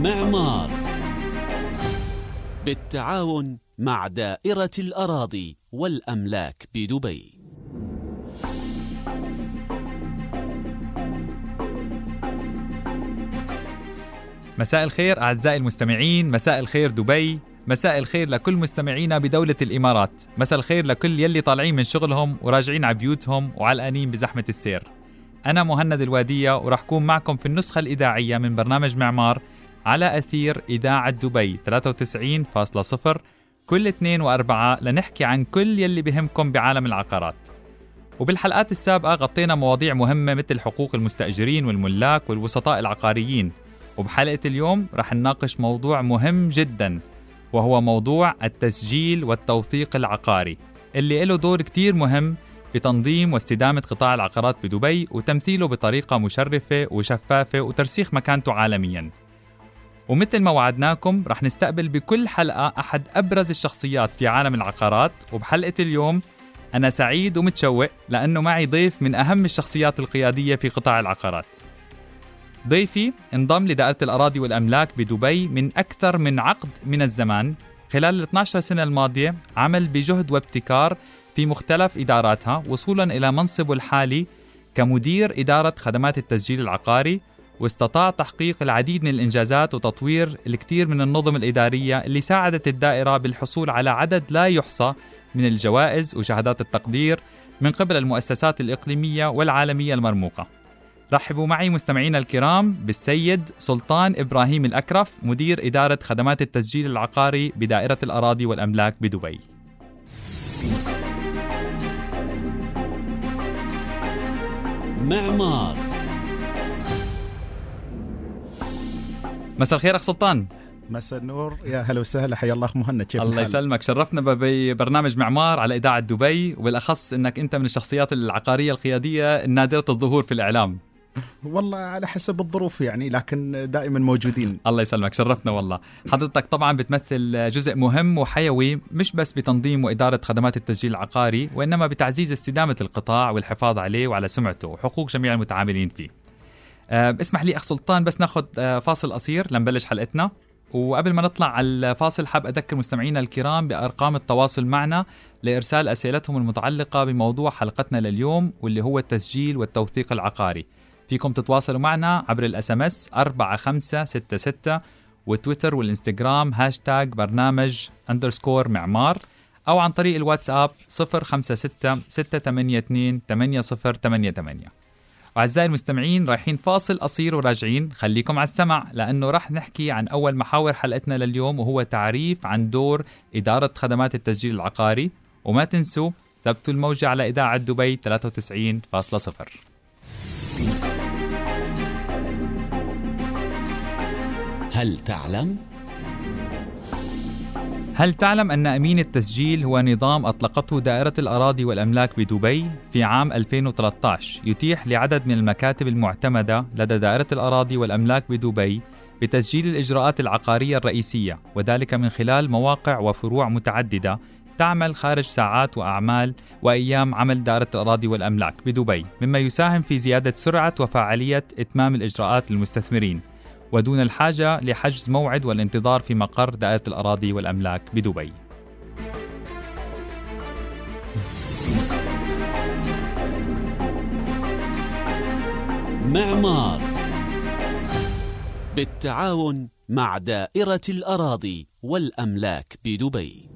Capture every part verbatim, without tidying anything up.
معمار بالتعاون مع دائرة الأراضي والأملاك بدبي. مساء الخير أعزائي المستمعين، مساء الخير دبي، مساء الخير لكل مستمعينا بدولة الإمارات، مساء الخير لكل يلي طالعين من شغلهم وراجعين على بيوتهم وعلقانين بزحمة السير. أنا مهند الوادية ورح كون معكم في النسخة الإذاعية من برنامج معمار على أثير إذاعة دبي ثلاثة وتسعين فاصلة صفر كل اثنين وأربعة لنحكي عن كل يلي بهمكم بعالم العقارات. وبالحلقات السابقة غطينا مواضيع مهمة مثل حقوق المستأجرين والملاك والوسطاء العقاريين، وبحلقة اليوم رح نناقش موضوع مهم جدا، وهو موضوع التسجيل والتوثيق العقاري اللي له دور كتير مهم بتنظيم واستدامة قطاع العقارات بدبي وتمثيله بطريقة مشرفة وشفافة وترسيخ مكانته عالميا. ومثل ما وعدناكم رح نستقبل بكل حلقة أحد أبرز الشخصيات في عالم العقارات، وبحلقة اليوم أنا سعيد ومتشوق لأنه معي ضيف من أهم الشخصيات القيادية في قطاع العقارات. ضيفي انضم لدائرة الأراضي والأملاك بدبي من أكثر من عقد من الزمان. خلال ال اثنتي عشرة سنة الماضية عمل بجهد وابتكار في مختلف إداراتها وصولا إلى منصبه الحالي كمدير إدارة خدمات التسجيل العقاري، واستطاع تحقيق العديد من الإنجازات وتطوير الكثير من النظم الإدارية اللي ساعدت الدائرة بالحصول على عدد لا يحصى من الجوائز وشهادات التقدير من قبل المؤسسات الإقليمية والعالمية المرموقة. رحبوا معي مستمعينا الكرام بالسيد سلطان إبراهيم الأكرف، مدير إدارة خدمات التسجيل العقاري بدائرة الأراضي والأملاك بدبي. معمار. مساء الخير أخ سلطان. مساء النور، يا هلا وسهلا، حيا الله مهند، كيف الله الحال؟ يسلمك، شرفنا ببرنامج معمار على إذاعة دبي، وبالأخص أنك أنت من الشخصيات العقارية القيادية النادرة الظهور في الإعلام. والله على حسب الظروف يعني، لكن دائما موجودين. الله يسلمك، شرفنا والله. حضرتك طبعا بتمثل جزء مهم وحيوي مش بس بتنظيم وإدارة خدمات التسجيل العقاري، وإنما بتعزيز استدامة القطاع والحفاظ عليه وعلى سمعته وحقوق جميع المتعاملين فيه. أه اسمح لي أخ سلطان بس ناخد أه فاصل قصير لنبلش حلقتنا، وقبل ما نطلع على الفاصل حاب أذكر مستمعينا الكرام بأرقام التواصل معنا لإرسال أسئلتهم المتعلقة بموضوع حلقتنا لليوم، واللي هو التسجيل والتوثيق العقاري. فيكم تتواصلوا معنا عبر الاس ام اس أربعة خمسة ستة ستة وتويتر والإنستغرام هاشتاج برنامج أندرسكور معمار، أو عن طريق الواتساب صفر خمسة ستة ستة ثمانية اثنين ثمانية صفر ثمانية ثمانية. وأعزائي المستمعين رايحين فاصل قصير وراجعين، خليكم على السمع لأنه راح نحكي عن أول محاور حلقتنا لليوم، وهو تعريف عن دور إدارة خدمات التسجيل العقاري. وما تنسوا ثبتوا الموجة على إذاعة دبي ثلاثة وتسعين فاصلة صفر. هل تعلم؟ هل تعلم أن أمين التسجيل هو نظام أطلقته دائرة الأراضي والأملاك بدبي في عام ألفين وثلاثة عشر يتيح لعدد من المكاتب المعتمدة لدى دائرة الأراضي والأملاك بدبي بتسجيل الإجراءات العقارية الرئيسية، وذلك من خلال مواقع وفروع متعددة تعمل خارج ساعات وأعمال وأيام عمل دائرة الأراضي والأملاك بدبي، مما يساهم في زيادة سرعة وفاعلية إتمام الإجراءات للمستثمرين ودون الحاجة لحجز موعد والانتظار في مقر دائرة الأراضي والأملاك بدبي. معمار بالتعاون مع دائرة الأراضي والأملاك بدبي.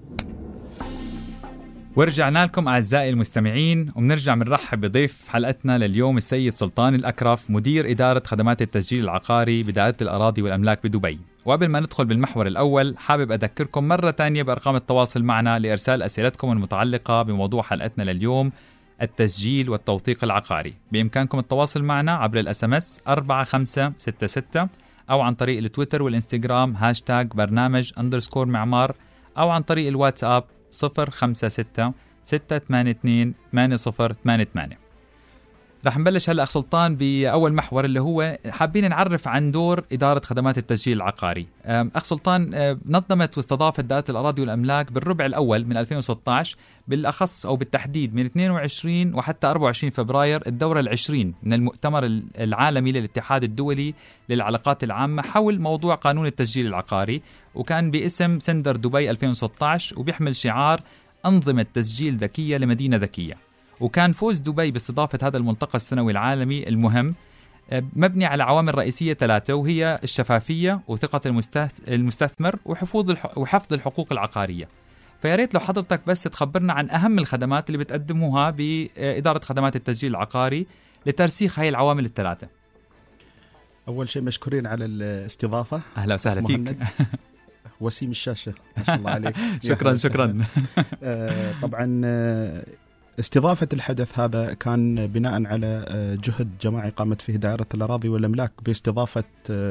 ورجعنا لكم أعزائي المستمعين، وبنرجع بنرحب بضيف حلقتنا لليوم السيد سلطان الأكرف، مدير إدارة خدمات التسجيل العقاري بدائرة الأراضي والأملاك بدبي. وقبل ما ندخل بالمحور الأول حابب أذكركم مرة تانية بأرقام التواصل معنا لإرسال أسئلتكم المتعلقة بموضوع حلقتنا لليوم، التسجيل والتوثيق العقاري. بإمكانكم التواصل معنا عبر الاس ام اس أربعة خمسة ستة ستة، أو عن طريق التويتر والإنستغرام هاشتاج برنامج أندرسكور معمار، أو عن طريق الواتساب صفر خمسة ستة ستة ثمانية اثنين ثمانية صفر ثمانية ثمانية. رح نبلش هلا أخ سلطان بأول محور اللي هو حابين نعرف عن دور إدارة خدمات التسجيل العقاري. أخ سلطان، نظمت واستضافت دائرة الأراضي والأملاك بالربع الأول من ألفين وستة عشر بالأخص أو بالتحديد من اثنين وعشرين وحتى أربعة وعشرين فبراير الدورة العشرين من المؤتمر العالمي للاتحاد الدولي للعلاقات العامة حول موضوع قانون التسجيل العقاري، وكان باسم سندر دبي ألفين وستة عشر وبيحمل شعار أنظمة تسجيل ذكية لمدينة ذكية. وكان فوز دبي باستضافة هذا الملتقى السنوي العالمي المهم مبني على عوامل رئيسية ثلاثة، وهي الشفافية وثقة المستثمر وحفظ وحفظ الحقوق العقارية. فياريت لو حضرتك بس تخبرنا عن أهم الخدمات اللي بتقدموها بإدارة خدمات التسجيل العقاري لترسيخ هاي العوامل الثلاثة. أول شيء مشكورين على الاستضافة. أهلا وسهلا فيك. وسيم الشاشة ما شاء الله عليك. شكرا شكرا. طبعا استضافة الحدث هذا كان بناء على جهد جماعي قامت فيه دائرة الأراضي والأملاك باستضافة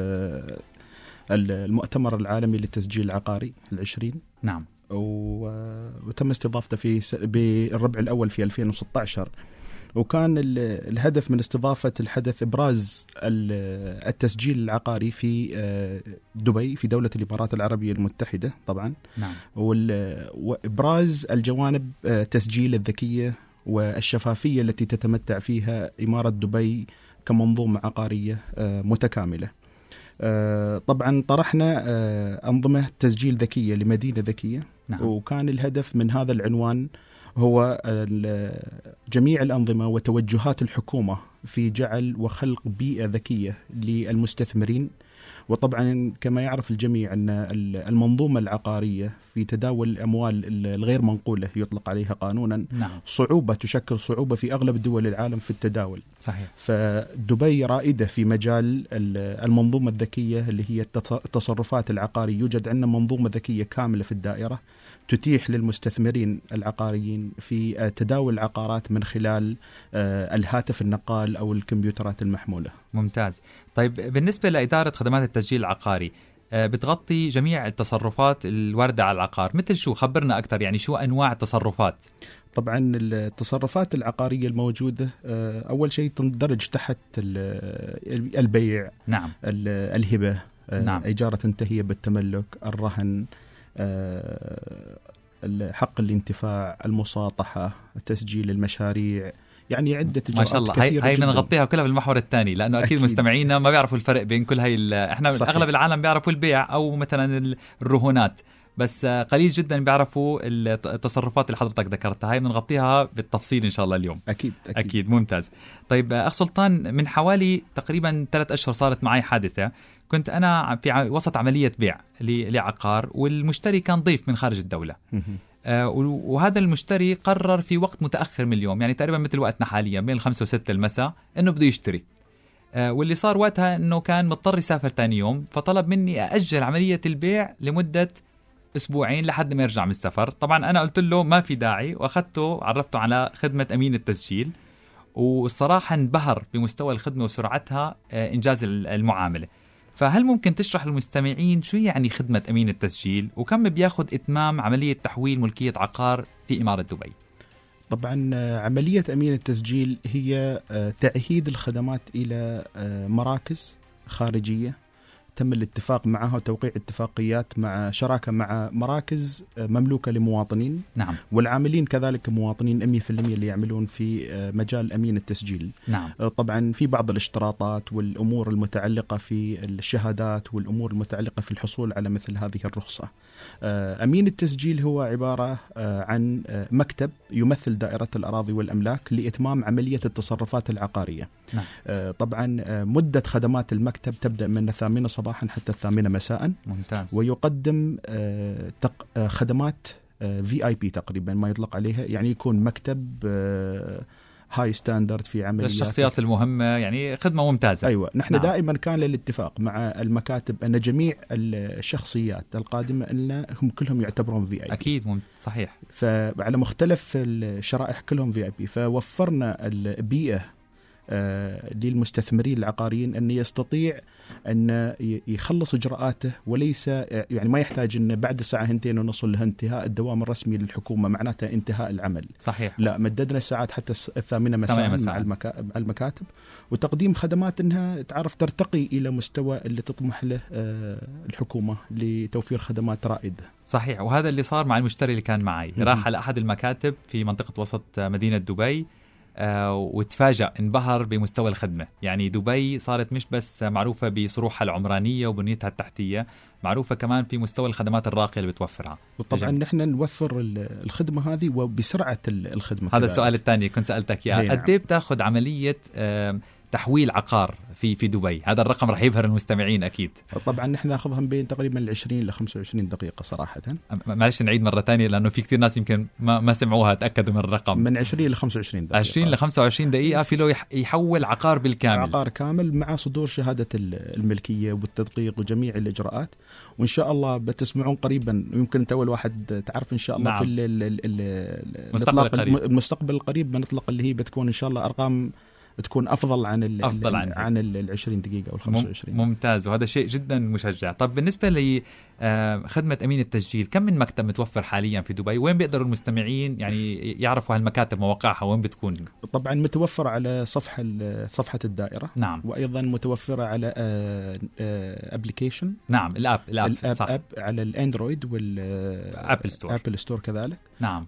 المؤتمر العالمي للتسجيل العقاري العشرين. نعم. وتم استضافته في بالربع الأول في ألفين وستة عشر، وكان الهدف من استضافة الحدث إبراز التسجيل العقاري في دبي في دولة الإمارات العربية المتحدة طبعا. نعم. وإبراز الجوانب تسجيل الذكية والشفافية التي تتمتع فيها إمارة دبي كمنظومة عقارية متكاملة. طبعا طرحنا أنظمة تسجيل ذكية لمدينة ذكية. نعم. وكان الهدف من هذا العنوان هو جميع الأنظمة وتوجهات الحكومة في جعل وخلق بيئة ذكية للمستثمرين. وطبعا كما يعرف الجميع أن المنظومة العقارية في تداول الأموال الغير منقولة يطلق عليها قانونا. نعم. صعوبة تشكل صعوبة في أغلب دول العالم في التداول. صحيح. فدبي رائدة في مجال المنظومة الذكية اللي هي التصرفات العقارية. يوجد عندنا منظومة ذكية كاملة في الدائرة تتيح للمستثمرين العقاريين في تداول العقارات من خلال الهاتف النقال أو الكمبيوترات المحمولة. ممتاز. طيب بالنسبة لإدارة خدمات التسجيل العقاري بتغطي جميع التصرفات الواردة على العقار، مثل شو؟ خبرنا أكثر، يعني شو أنواع التصرفات؟ طبعا التصرفات العقارية الموجودة أول شيء تندرج تحت البيع. نعم. الهبة. نعم. إجارة تنتهي بالتملك، الرهن، حق الانتفاع، المساطحة، تسجيل المشاريع، يعني عدة إجراءات. ما شاء الله. هاي هاي بنغطيها كلها بالمحور الثاني، لأنه أكيد, أكيد مستمعينا ما بيعرفوا الفرق بين كل هاي. إحنا صحيح. أغلب العالم بيعرفوا البيع أو مثلا الرهونات، بس قليل جدا بيعرفوا التصرفات اللي حضرتك ذكرتها. هاي بنغطيها بالتفصيل إن شاء الله اليوم. أكيد أكيد, أكيد. ممتاز. طيب أخ سلطان، من حوالي تقريبا ثلاث أشهر صارت معي حادثة. كنت أنا في وسط عملية بيع لعقار، والمشتري كان ضيف من خارج الدولة. آه وهذا المشتري قرر في وقت متأخر من اليوم، يعني تقريبا مثل وقتنا حاليا بين الخمسة وستة المساء، إنه بده يشتري. آه واللي صار وقتها إنه كان مضطر يسافر تاني يوم، فطلب مني أأجل عملية البيع لمدة أسبوعين لحد ما يرجع من السفر. طبعا أنا قلت له ما في داعي، وأخذته عرفته على خدمة أمين التسجيل، والصراحة انبهر بمستوى الخدمة وسرعتها آه إنجاز المعاملة. فهل ممكن تشرح للمستمعين شو يعني خدمة أمين التسجيل، وكم بياخد إتمام عملية تحويل ملكية عقار في إمارة دبي؟ طبعا عملية أمين التسجيل هي تعهيد الخدمات إلى مراكز خارجية تم الاتفاق معها وتوقيع اتفاقيات مع شراكة مع مراكز مملوكة لمواطنين. نعم. والعاملين كذلك مواطنين مية بالمية اللي يعملون في مجال أمين التسجيل. نعم. طبعا في بعض الاشتراطات والأمور المتعلقة في الشهادات والأمور المتعلقة في الحصول على مثل هذه الرخصة. أمين التسجيل هو عبارة عن مكتب يمثل دائرة الأراضي والأملاك لإتمام عملية التصرفات العقارية. نعم. طبعا مدة خدمات المكتب تبدأ من الثامنة صباحا حتى الثامنة مساء. ممتاز. ويقدم خدمات في آي بي تقريبا ما يطلق عليها، يعني يكون مكتب هاي ستاندرد في عمليات للشخصيات المهمة، يعني خدمة ممتازة. أيوة. نحن نعم. دائما كان للاتفاق مع المكاتب أن جميع الشخصيات القادمة لنا هم كلهم يعتبرون في آي بي. أكيد. صحيح. فعلى مختلف الشرائح كلهم في آي بي، فوفرنا البيئة آه للمستثمرين العقاريين أن يستطيع أن يخلص إجراءاته، وليس يعني ما يحتاج أن بعد ساعة هنتين ونص لها انتهاء الدوام الرسمي للحكومة معناتها انتهاء العمل. صحيح. لا، مددنا الساعات حتى الثامنة مساء مع المكاتب، وتقديم خدمات أنها تعرف ترتقي إلى مستوى اللي تطمح له الحكومة لتوفير خدمات رائدة. صحيح. وهذا اللي صار مع المشتري اللي كان معي، راح على أحد المكاتب في منطقة وسط مدينة دبي آه وتفاجأ، انبهر بمستوى الخدمة. يعني دبي صارت مش بس معروفة بصروحها العمرانية وبنيتها التحتية، معروفة كمان في مستوى الخدمات الراقية اللي بتوفرها. وطبعا نحن نوفر الخدمة هذه وبسرعة الخدمة. هذا السؤال الثاني كنت سألتك إياه، قد ايه بتاخذ عملية آه تحويل عقار في في دبي؟ هذا الرقم رح يبهر المستمعين أكيد. طبعا نحن ناخذهم بين تقريبا العشرين إلى خمسة وعشرين دقيقة صراحة. معلش نعيد مرة تانية لأنه في كثير ناس يمكن ما ما سمعوها، تأكدوا من الرقم. من عشرين إلى خمسة وعشرين دقيقة. عشرين إلى خمسة وعشرين دقيقة في له يحول عقار بالكامل. عقار كامل مع صدور شهادة الملكية والتدقيق وجميع الإجراءات. وإن شاء الله بتسمعون قريبا، يمكن أنت أول واحد تعرف إن شاء الله. نعم. في المستقبل القريب بنطلق اللي هي بتكون إن شاء الله أرقام تكون أفضل عن ال أفضل عن, عن العشرين دقيقة أو الخمسة وعشرين. ممتاز، وهذا شيء جدا مشجع. طب بالنسبة لخدمة أمين التسجيل، كم من مكتب متوفر حاليا في دبي؟ وين بيقدروا المستمعين يعني يعرفوا هالمكاتب مواقعها وين بتكون؟ طبعا متوفرة على صفحة صفحة الدائرة. نعم. وأيضا متوفرة على أبليكيشن. نعم، الأب الأب, الأب صح. أب على الأندرويد والأبل ستور. أبل ستور كذلك. نعم.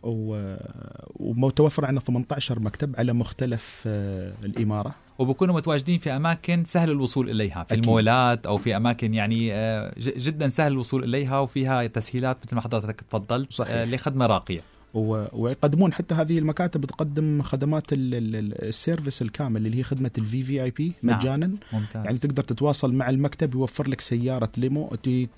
ومتوفر عندنا ثمانية عشر مكتب على مختلف الإمارة، وبكونوا متواجدين في أماكن سهل الوصول إليها، في أكيد. المولات أو في أماكن يعني جدا سهل الوصول إليها وفيها تسهيلات مثل ما حضرتك تفضلت لخدمة راقية. ويقدمون حتى هذه المكاتب تقدم خدمات السيرفيس الكامل اللي هي خدمة الفي في اي بي مجانا. نعم. ممتاز. يعني تقدر تتواصل مع المكتب، يوفر لك سيارة ليمو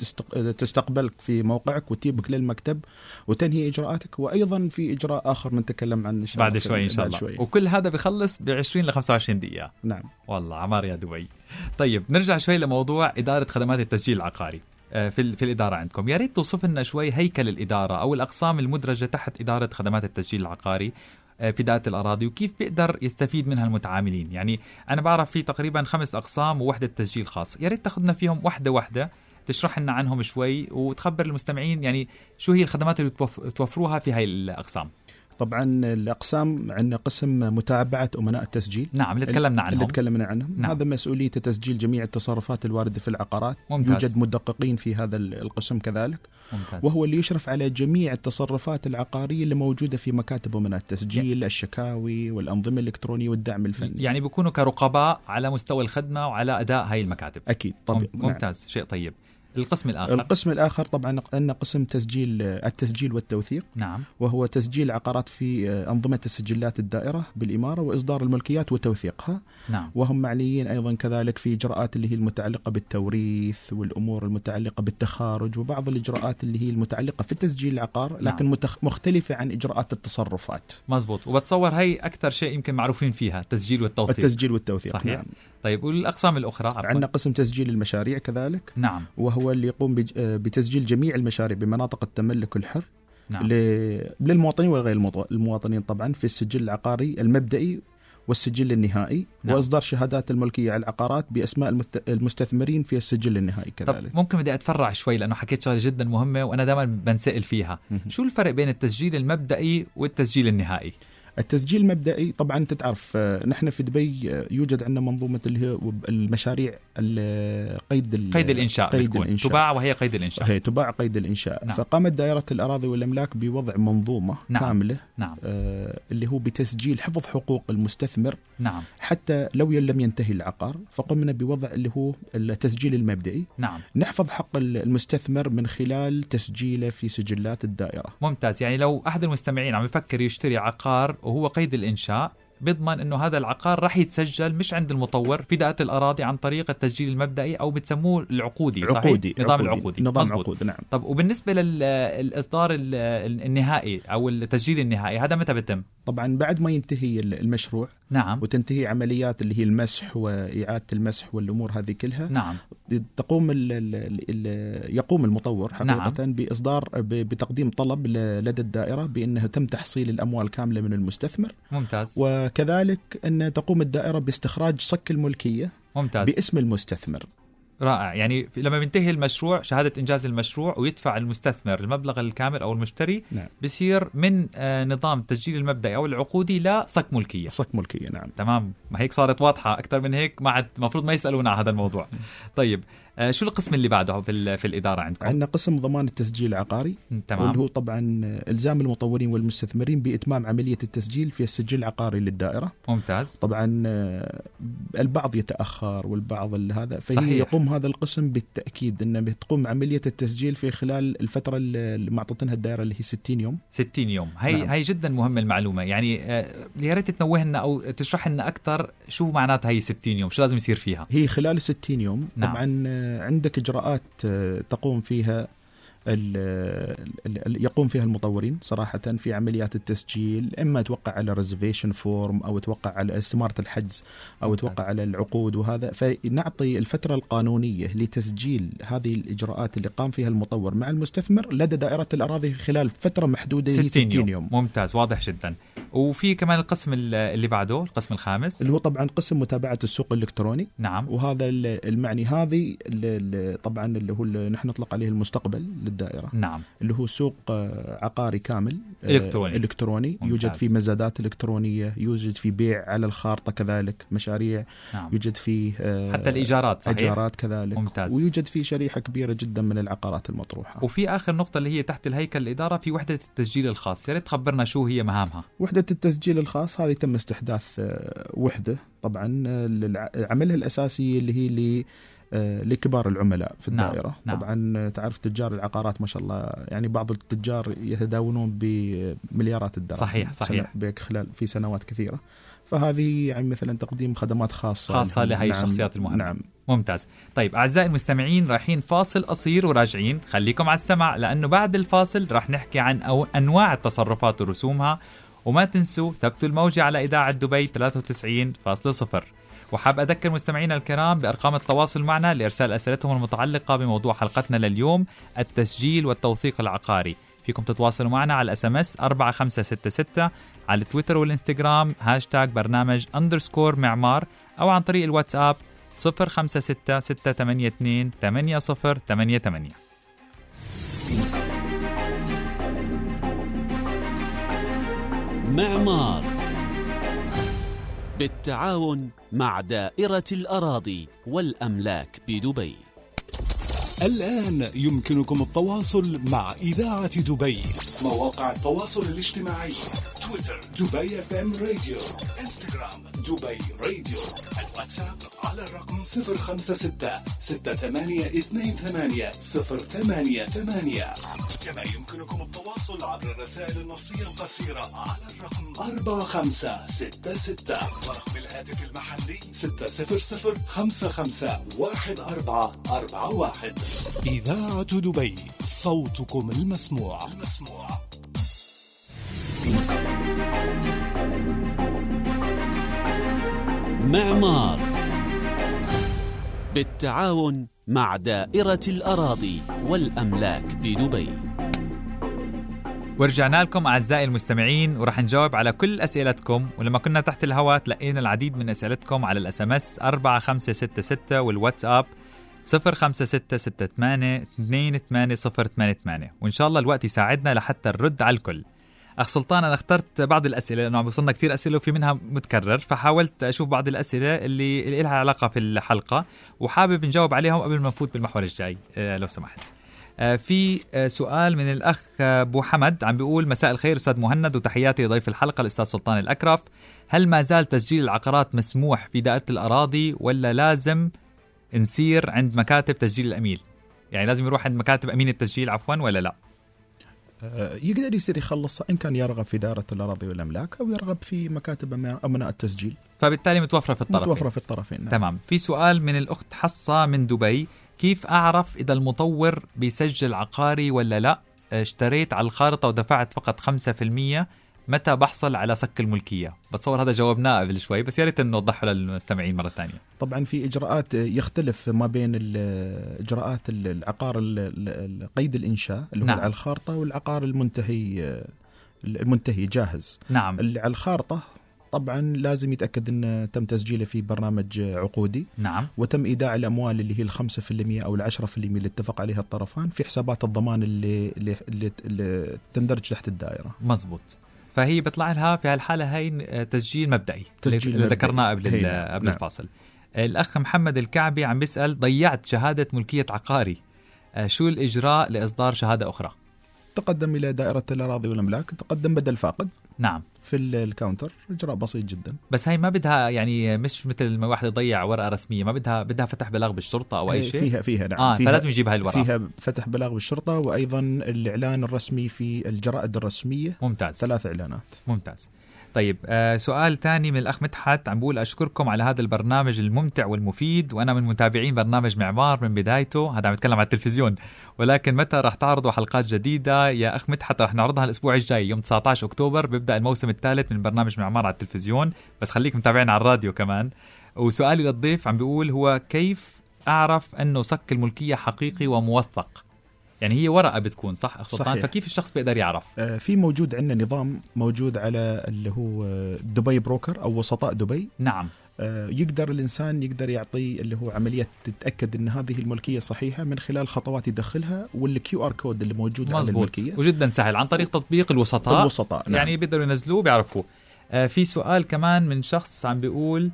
تستقبلك في موقعك وتجيبك للمكتب وتنهي إجراءاتك. وأيضا في إجراء آخر من تكلم عنه بعد شوي إن شاء الله. شوي. وكل هذا بيخلص بعشرين لخمسة وعشرين دقيقة. نعم. والله عمار يا دبي. طيب نرجع شوي لموضوع إدارة خدمات التسجيل العقاري في في الإدارة عندكم. يا ريت توصف لنا شوي هيكل الإدارة أو الأقسام المدرجة تحت إدارة خدمات التسجيل العقاري في دائرة الأراضي، وكيف بيقدر يستفيد منها المتعاملين. يعني أنا بعرف في تقريبا خمس أقسام ووحدة تسجيل خاص، يا ريت تاخذنا فيهم واحدة واحدة، تشرح لنا عنهم شوي وتخبر المستمعين يعني شو هي الخدمات اللي توفروها في هاي الأقسام. طبعا الأقسام عندنا قسم متابعة أمناء التسجيل. نعم، اللي تكلمنا عنهم. اللي تكلمنا عنهم. نعم. هذا مسؤولية تسجيل جميع التصرفات الواردة في العقارات. ممتاز. يوجد مدققين في هذا القسم كذلك. ممتاز. وهو اللي يشرف على جميع التصرفات العقارية اللي موجودة في مكاتب أمناء التسجيل، الشكاوي والأنظمة الإلكترونية والدعم الفني. يعني بيكونوا كرقباء على مستوى الخدمة وعلى أداء هاي المكاتب. أكيد طبعا. ممتاز. نعم. شيء طيب. القسم الآخر. القسم الآخر طبعا أن قسم تسجيل التسجيل والتوثيق. نعم. وهو تسجيل عقارات في أنظمة السجلات الدائرة بالإمارة وإصدار الملكيات وتوثيقها. نعم. وهم معنيين أيضا كذلك في إجراءات اللي هي المتعلقة بالتوريث والأمور المتعلقة بالتخارج وبعض الإجراءات اللي هي المتعلقة في تسجيل العقار. لكن نعم. مختلفة عن إجراءات التصرفات. مزبوط. وبتصور هي أكثر شيء يمكن معروفين فيها التسجيل والتوثيق. التسجيل والتوثيق. صحيح. نعم. طيب والأقسام الأخرى؟ عندنا قسم تسجيل المشاريع كذلك. نعم. وهو اللي يقوم بتسجيل جميع المشاريع بمناطق التملك الحر. نعم. للمواطنين وغير المواطنين طبعا في السجل العقاري المبدئي والسجل النهائي. نعم. وإصدار شهادات الملكية على العقارات بأسماء المستثمرين في السجل النهائي كذلك. طب ممكن بدي أتفرع شوي لأنه حكيت شغلة جدا مهمة وأنا دائما بنسأل فيها. م- شو الفرق بين التسجيل المبدئي والتسجيل النهائي؟ التسجيل المبدئي طبعا انت تعرف نحن في دبي يوجد عندنا منظومه اللي هي المشاريع قيد قيد الانشاء قيد الانشاء تباع وهي قيد الانشاء هي تباع قيد الانشاء. نعم. فقامت دائره الاراضي والاملاك بوضع منظومه نعم. كامله. نعم. آه اللي هو بتسجيل حفظ حقوق المستثمر. نعم. حتى لو لم ينتهي العقار فقمنا بوضع اللي هو التسجيل المبدئي. نعم. نحفظ حق المستثمر من خلال تسجيله في سجلات الدائره. ممتاز. يعني لو احد المستمعين عم يفكر يشتري عقار وهو قيد الإنشاء بيضمن أنه هذا العقار راح يتسجل مش عند المطور في دائرة الأراضي عن طريق التسجيل المبدئي أو بتسموه العقودي. صحيح؟ عقودي. نظام عقودي. العقودي. نظام عقودي. نعم. طب وبالنسبة للإصدار النهائي أو التسجيل النهائي هذا متى بيتم؟ طبعا بعد ما ينتهي المشروع. نعم. وتنتهي عمليات اللي هي المسح وإعادة المسح والأمور هذه كلها. نعم. تقوم ال ال ال يقوم المطور حقيقة نعم. بإصدار بتقديم طلب لدى الدائرة بأنه تم تحصيل الأموال كاملة من المستثمر. ممتاز. وكذلك أن تقوم الدائرة باستخراج صك الملكية ممتاز. باسم المستثمر. رائع. يعني لما بينتهي المشروع شهادة إنجاز المشروع ويدفع المستثمر المبلغ الكامل أو المشتري نعم. بيصير من آه نظام التسجيل المبدئي أو العقودي لا صك ملكية. صك ملكية نعم. تمام. ما هيك صارت واضحة أكثر من هيك، ما عاد مفروض ما يسألونا على هذا الموضوع. طيب آه شو القسم اللي بعده في في الإدارة عندكم؟ عندنا قسم ضمان التسجيل العقاري. تمام. واللي هو طبعا إلزام المطورين والمستثمرين بإتمام عملية التسجيل في السجل العقاري للدائرة. ممتاز. طبعا آه البعض يتأخر والبعض هذا، فهي صحيح. يقوم هذا القسم بالتأكيد أنه بتقوم عملية التسجيل في خلال الفترة اللي معطتنها الدائرة اللي هي ستين يوم. ستين يوم. هي نعم. هي جدا مهمة المعلومة. يعني آه يا ريت تنوهنا أو تشرح لنا أكثر شو معناتها هي ستين يوم، شو لازم يصير فيها؟ هي خلال ستين يوم. نعم. طبعا عندك إجراءات تقوم فيها يقوم فيها المطورين صراحة في عمليات التسجيل، إما توقع على ريزرفيشن فورم أو توقع على استمارة الحجز أو ممتاز. توقع على العقود وهذا، فنعطي الفترة القانونية لتسجيل هذه الإجراءات اللي قام فيها المطور مع المستثمر لدى دائرة الأراضي خلال فترة محدودة ستين, ستين يوم. يوم. ممتاز، واضح جدا. وفي كمان القسم اللي بعده، القسم الخامس اللي هو طبعا قسم متابعة السوق الإلكتروني. نعم. وهذا المعني هذه طبعا اللي هو اللي نحن نطلق عليه المستقبل الدائرة. نعم. اللي هو سوق عقاري كامل إلكتروني, إلكتروني. يوجد فيه مزادات إلكترونية، يوجد فيه بيع على الخارطة كذلك مشاريع. نعم. يوجد فيه حتى الإيجارات. صحيح. إيجارات كذلك. ممتاز. ويوجد فيه شريحة كبيرة جدا من العقارات المطروحة. وفي آخر نقطة اللي هي تحت الهيكل الإدارة في وحدة التسجيل الخاص، يا ريت تخبرنا شو هي مهامها. وحدة التسجيل الخاص هذه تم استحداث وحدة طبعا عملها الأساسي اللي هي اللي لكبار العملاء في الدائرة. نعم. طبعا تعرف تجار العقارات ما شاء الله، يعني بعض التجار يتداولون بمليارات الدراهم. صحيح صحيح. خلال في سنوات كثيرة، فهذه يعني مثلا تقديم خدمات خاصة خاصة لهي نعم. الشخصيات المهمة. نعم. ممتاز. طيب أعزائي المستمعين، رايحين فاصل قصير وراجعين، خليكم على السمع لأنه بعد الفاصل راح نحكي عن أو أنواع التصرفات ورسومها. وما تنسوا ثبتوا الموجة على إذاعة دبي ثلاثة وتسعين فاصلة صفر. وحاب أذكر مستمعينا الكرام بأرقام التواصل معنا لإرسال أسئلتهم المتعلقة بموضوع حلقتنا لليوم، التسجيل والتوثيق العقاري. فيكم تتواصلوا معنا على اس ام اس أربعة خمسة ستة ستة، على تويتر والإنستغرام هاشتاج برنامج أندرسكور معمار، أو عن طريق الواتساب صفر خمسة ستة ستة ثمانية اثنين ثمانية صفر ثمانية ثمانية. معمار بالتعاون مع دائرة الأراضي والأملاك بدبي. الآن يمكنكم التواصل مع إذاعة دبي. مواقع التواصل الاجتماعي: تويتر دبي اف ام راديو، انستغرام دبي راديو، الواتساب على الرقم صفر خمسة ستة ستة ثمانية اثنين ثمانية صفر ثمانية ثمانية. كما يمكنكم التواصل عبر الرسائل النصية القصيرة على الرقم أربعة خمسة ستة ستة، ورقم الهاتف المحلي ستة صفر صفر خمسة خمسة واحد أربعة أربعة واحد. إذاعة دبي، صوتكم المسموع المسموع. معمار بالتعاون مع دائرة الأراضي والأملاك بدبي. ورجعنا لكم أعزائي المستمعين، ورح نجاوب على كل أسئلتكم. ولما كنا تحت الهواء تلقينا العديد من أسئلتكم على الاس ام اس أربعة خمسة ستة ستة والواتساب صفر خمسة ستة ستة ثمانية اثنين ثمانية صفر ثمانية ثمانية، وإن شاء الله الوقت يساعدنا لحتى نرد على الكل. أخ سلطان، أنا اخترت بعض الأسئلة لأنه عم بوصلنا كثير أسئلة وفي منها متكرر، فحاولت أشوف بعض الأسئلة اللي, اللي لها علاقة في الحلقة وحابب نجاوب عليهم قبل ما نفوت بالمحور الجاي لو سمحت. في سؤال من الأخ أبو حمد عم بيقول: مساء الخير أستاذ مهند، وتحياتي لضيف الحلقة الأستاذ سلطان الأكرف. هل ما زال تسجيل العقارات مسموح في دائرة الأراضي ولا لازم نسير عند مكاتب تسجيل الأميل؟ يعني لازم يروح عند مكاتب أمين التسجيل عفوا ولا لا؟ يقدر يصير يخلص إن كان يرغب في دائرة الأراضي والأملاك أو يرغب في مكاتب أمناء التسجيل، فبالتالي متوفرة في الطرفين. متوفرة في الطرفين. نعم. تمام. في سؤال من الأخت حصة من دبي: كيف أعرف إذا المطور بيسجل عقاري ولا لا؟ اشتريت على الخارطة ودفعت فقط خمسة في المية متى بحصل على صك الملكية؟ بتصور هذا جاوبناه قبل شوي، بس يا ريت نوضحه للمستمعين مرة تانية. طبعا في إجراءات يختلف ما بين إجراءات العقار قيد الإنشاء اللي هو نعم. على الخارطة، والعقار المنتهي المنتهي جاهز. نعم. اللي على الخارطة طبعا لازم يتأكد أن تم تسجيله في برنامج عقودي. نعم. وتم إيداع الأموال اللي هي الخمسة في المية أو العشرة في المية اللي اتفق عليها الطرفان في حسابات الضمان اللي, اللي, اللي, اللي تندرج تحت الدائرة. مزبوط. فهي بيطلع لها في هالحالة هاي تسجيل مبدئي تسجيل اللي ذكرناه قبل, قبل نعم. الفاصل. الأخ محمد الكعبي عم بيسأل: ضيعت شهادة ملكية عقاري، شو الإجراء لإصدار شهادة أخرى؟ تقدم إلى دائرة الأراضي والأملاك، تقدم بدل فاقد. نعم. في الكاونتر، إجراء بسيط جدا. بس هي ما بدها يعني مش مثل ما واحد يضيع ورقة رسمية، ما بدها بدها فتح بلاغ بالشرطة أو أي شيء. فيها فيها نعم. آه فيها فلازم يجيب هاي الورقة. فيها فتح بلاغ بالشرطة، وأيضا الإعلان الرسمي في الجرائد الرسمية. ممتاز. ثلاث إعلانات. ممتاز. طيب آه سؤال تاني من الأخ مدحت، عم بقول: أشكركم على هذا البرنامج الممتع والمفيد، وأنا من متابعين برنامج معمار من بدايته. هذا عم يتكلم على التلفزيون، ولكن متى رح تعرضوا حلقات جديدة يا أخ مدحت؟ رح نعرضها الأسبوع الجاي يوم تسعة عشر أكتوبر، بيبدأ الموسم الثالث من برنامج معمار على التلفزيون، بس خليك متابعين على الراديو كمان. وسؤالي للضيف عم بيقول هو: كيف أعرف أنه صك الملكية حقيقي وموثق؟ يعني هي ورقة بتكون صح أخ سلطان، فكيف الشخص بيقدر يعرف؟ آه في موجود عندنا نظام موجود على اللي هو دبي بروكر أو وسطاء دبي. نعم. آه يقدر الإنسان يقدر يعطي اللي هو عملية تتأكد أن هذه الملكية صحيحة من خلال خطوات يدخلها، والكيو آر كود اللي موجود على الملكية، وجدا سهل عن طريق تطبيق الوسطاء. الوسطاء نعم. يعني بيقدروا ينزلوه بيعرفوه. آه في سؤال كمان من شخص عم بيقول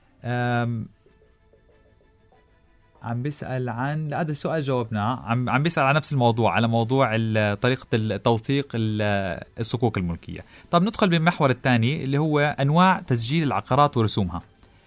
عم بيسأل عن هذا السؤال جاوبناه، عم عم بيسأل عن نفس الموضوع، على موضوع طريقة التوثيق الصكوك الملكية. طب ندخل بالمحور الثاني اللي هو أنواع تسجيل العقارات ورسومها.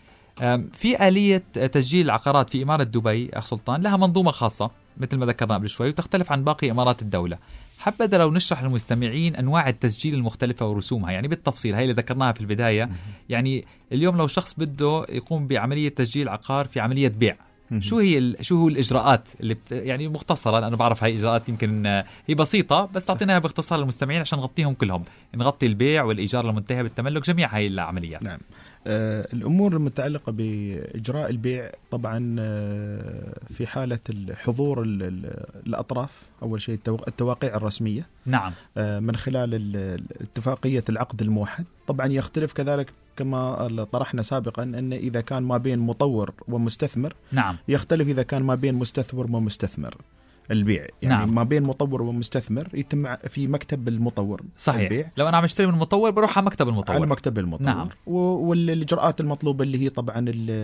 في آلية تسجيل العقارات في إمارة دبي أخ سلطان لها منظومة خاصة مثل ما ذكرنا قبل شوي، وتختلف عن باقي إمارات الدولة. حبذا لو نشرح للمستمعين أنواع التسجيل المختلفة ورسومها يعني بالتفصيل، هاي اللي ذكرناها في البداية. يعني اليوم لو شخص بده يقوم بعملية تسجيل عقار في عملية بيع، شو هي ال... شو هو الإجراءات اللي بت... يعني مختصرة، لأنه بعرف هاي إجراءات يمكن هي بسيطة، بس تعطيناها باختصار للمستمعين عشان نغطيهم كلهم، نغطي البيع والإيجار المنتهي بالتملك، جميع هاي العمليات. نعم. آه الأمور المتعلقة بإجراء البيع طبعا آه في حالة الحضور الأطراف، أول شيء التواقيع الرسمية. نعم. آه من خلال اتفاقية العقد الموحد. طبعا يختلف كذلك كما طرحنا سابقا أن إذا كان ما بين مطور ومستثمر. نعم. يختلف إذا كان ما بين مستثمر ومستثمر البيع، يعني نعم. ما بين مطور ومستثمر يتم في مكتب المطور. صحيح. البيع. لو أنا عم اشتري من المطور بروح على مكتب المطور. على مكتب المطور. نعم. والإجراءات المطلوبة اللي هي طبعا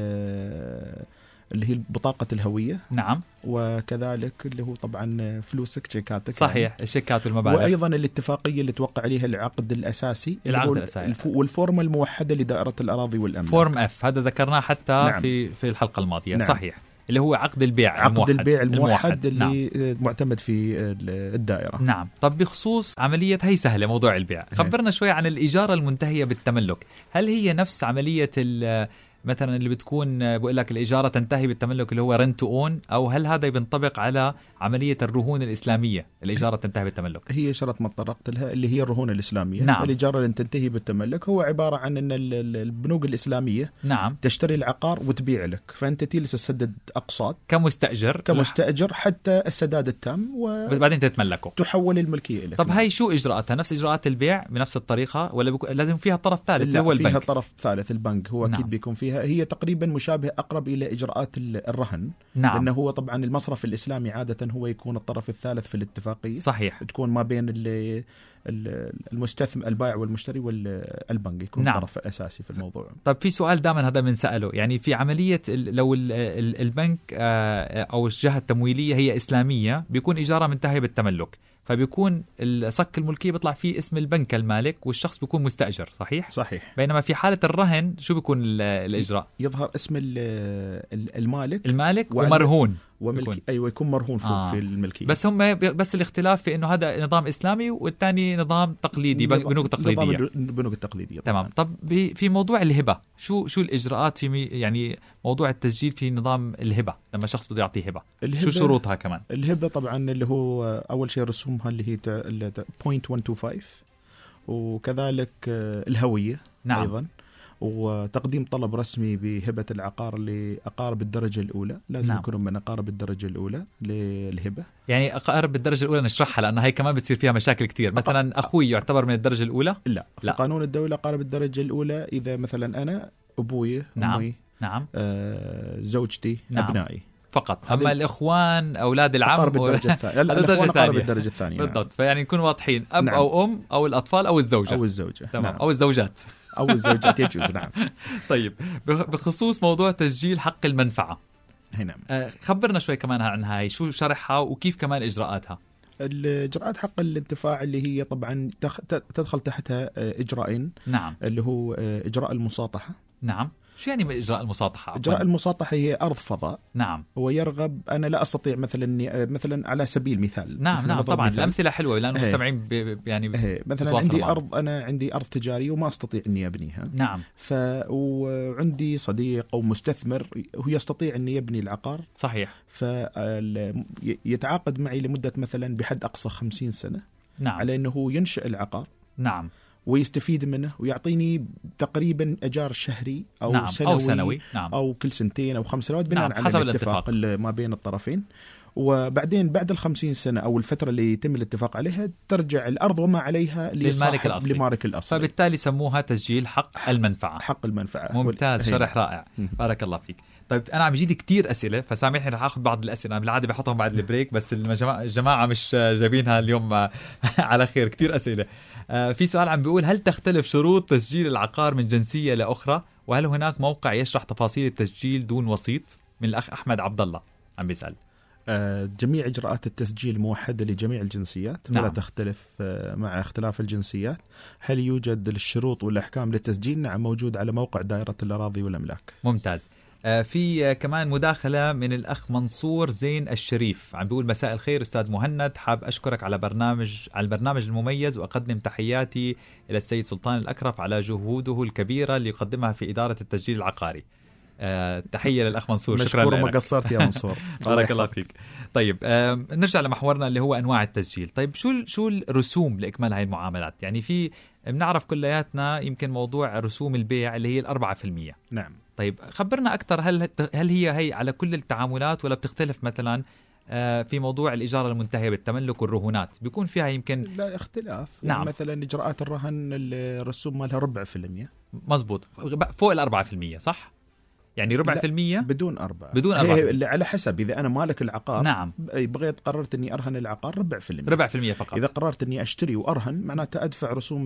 اللي هي بطاقة الهوية. نعم. وكذلك اللي هو طبعا فلوسك، شيكاتك. صحيح. يعني. الشيكات والمبالغ. وأيضا الاتفاقية اللي توقع عليها العقد الأساسي. العقد الأساسي. والفورمة الموحدة لدائرة الأراضي والأملاك. فورم اف، هذا ذكرناه حتى نعم. في في الحلقة الماضية. نعم. صحيح. اللي هو عقد البيع عقد الموحد. البيع الموحد, الموحد اللي نعم. معتمد في الدائرة. نعم. طب بخصوص عملية هي سهلة موضوع البيع، خبرنا شوي عن الإجارة المنتهية بالتملك. هل هي نفس عملية مثلا اللي بتكون بقول لك الإجارة تنتهي بالتملك اللي هو رنت تو اون، أو هل هذا بينطبق على عملية الرهون الإسلامية الإجارة تنتهي بالتملك؟ هي شرط ما تطرقت لها اللي هي الرهون الإسلامية. نعم. الإجارة اللي تنتهي بالتملك هو عبارة عن أن البنوك الإسلامية نعم. تشتري العقار وتبيع لك، فأنت تجلس تسدد أقساط كمستأجر كمستأجر حتى السداد التام، وبعدين تتملكه، تحول الملكية لك. طب هاي شو إجراءاتها؟ نفس إجراءات البيع بنفس الطريقة، ولا بيكون لازم فيها طرف ثالث اللي هو البنك؟ فيها طرف ثالث البنك، هو نعم. أكيد بيكون فيها. هي تقريبا مشابه أقرب إلى إجراءات الرهن. نعم. لأنه هو طبعا المصرف الإسلامي عادة هو يكون الطرف الثالث في الاتفاقية. صحيح. تكون ما بين المستثمر البائع والمشتري والبنك، يكون نعم. طرف أساسي في الموضوع. طب في سؤال دائما هذا بنسأله، يعني في عملية لو البنك أو الجهة التمويلية هي إسلامية بيكون إجارة منتهية بالتملك، فبيكون الصك الملكية بيطلع فيه اسم البنك المالك والشخص بيكون مستأجر. صحيح؟ صحيح. بينما في حالة الرهن شو بيكون الإجراء؟ يظهر اسم المالك المالك ومرهون وملكي. أيوة يكون مرهون فوق آه. في الملكية. بس هم بس الاختلاف في إنه هذا نظام إسلامي والثاني نظام تقليدي، بنوك تقليدية. نظام البنوك التقليدية. تمام. طب في موضوع الهبة شو شو الإجراءات في يعني موضوع التسجيل في نظام الهبة لما شخص بده يعطيه هبة؟ شو شروطها كمان؟ الهبة طبعا اللي هو أول شيء رسومها اللي هي صفر فاصلة واحد اثنين خمسة، وكذلك الهوية نعم. أيضا، وتقديم طلب رسمي بهبة العقار لأقارب الدرجة الأولى، لازم نعم. يكونوا من أقارب الدرجة الأولى للهبة. يعني أقارب الدرجة الأولى نشرحها لأن هي كمان بتصير فيها مشاكل كتير. مثلا أخوي يعتبر من الدرجة الأولى؟ لا، في لا. قانون الدولة أقارب الدرجة الأولى إذا مثلا أنا أبوي نعم. أمي نعم. آه، زوجتي نعم. أبنائي فقط. أما الإخوان أولاد العم أقارب الدرجة الثانية. الدرجة أقارب الدرجة الثانية. بالضبط. فيعني نكون واضحين، أب نعم. أو أم أو الأطفال أو الزوجة أو الزوجة. تمام. نعم. أو الزوجات أو الزوجات يجوز. نعم. طيب بخصوص موضوع تسجيل حق المنفعة، نعم. آه خبرنا شوي كمان عنها، هي شو شرحها وكيف كمان إجراءاتها؟ الإجراءات حق الانتفاع اللي هي طبعا تدخل تحتها إجراءين. نعم. اللي هو إجراء المساطحة. نعم. شو يعني إجراء المساطحة؟ إجراء المساطحة هي أرض فضاء. نعم. ويرغب أنا لا أستطيع مثلا مثلا على سبيل المثال. نعم نعم طبعا مثال. الأمثلة حلوة لأنه مستمعين يعني هي. مثلا عندي معنا. أرض أنا عندي أرض تجارية وما أستطيع إني أبنيها. نعم. ف وعندي صديق أو مستثمر هو يستطيع إني يبني العقار. صحيح. فيتعاقد معي لمدة مثلا بحد أقصى خمسين سنة. نعم. على أنه ينشئ العقار. نعم. ويستفيد منه ويعطيني تقريبا أجار شهري أو نعم. سنوي أو سنوي. نعم. أو كل سنتين أو خمس سنوات بناء نعم. على حسب الاتفاق ما بين الطرفين. وبعدين بعد الخمسين سنة أو الفترة اللي يتم الاتفاق عليها ترجع الأرض وما عليها للمالك الأصلي. لمالك الأصلي. فبالتالي سموها تسجيل حق المنفعة. حق المنفعة. ممتاز. شرح رائع. بارك الله فيك. طيب أنا عم يجيلي كتير أسئلة، فسامحني رح أخذ بعض الأسئلة. أنا بالعادة بحطهم بعد البريك بس الجماعة مش جايبينها اليوم على خير. كتير أسئلة. في سؤال عم بيقول: هل تختلف شروط تسجيل العقار من جنسية لأخرى؟ وهل هناك موقع يشرح تفاصيل التسجيل دون وسيط؟ من الأخ أحمد عبد الله عم بيسأل. جميع إجراءات التسجيل موحدة لجميع الجنسيات ولا نعم. تختلف مع اختلاف الجنسيات. هل يوجد الشروط والأحكام للتسجيل؟ نعم، موجود على موقع دائرة الأراضي والأملاك. ممتاز. في كمان مداخلة من الأخ منصور زين الشريف عم بيقول: مساء الخير أستاذ مهند، حاب أشكرك على برنامج على البرنامج المميز، وأقدم تحياتي إلى السيد سلطان الأكرف على جهوده الكبيرة اللي يقدمها في إدارة التسجيل العقاري. أه تحية للأخ منصور. شكرا لك. مشكور وما قصرت يا منصور. بارك الله فيك. طيب أه نرجع لمحورنا اللي هو أنواع التسجيل. طيب شو شو الرسوم لإكمال هاي المعاملات؟ يعني في بنعرف كلياتنا يمكن موضوع رسوم البيع اللي هي الأربعة في المية. نعم. طيب خبرنا أكتر، هل هل هي هي على كل التعاملات ولا بتختلف؟ مثلا في موضوع الإجارة المنتهية بالتملك والرهونات بيكون فيها يمكن لا اختلاف. نعم. يعني مثلا إجراءات الرهن الرسوم مالها ربع في المية. مزبوط. فوق الأربعة في المية صح؟ يعني ربع في المية بدون أربعة. بدون أربعة. اللي على حسب إذا أنا مالك العقار. نعم. بغيت قررت إني أرهن العقار ربع في المية. ربع في المية فقط. إذا قررت إني أشتري وأرهن معناته أدفع رسوم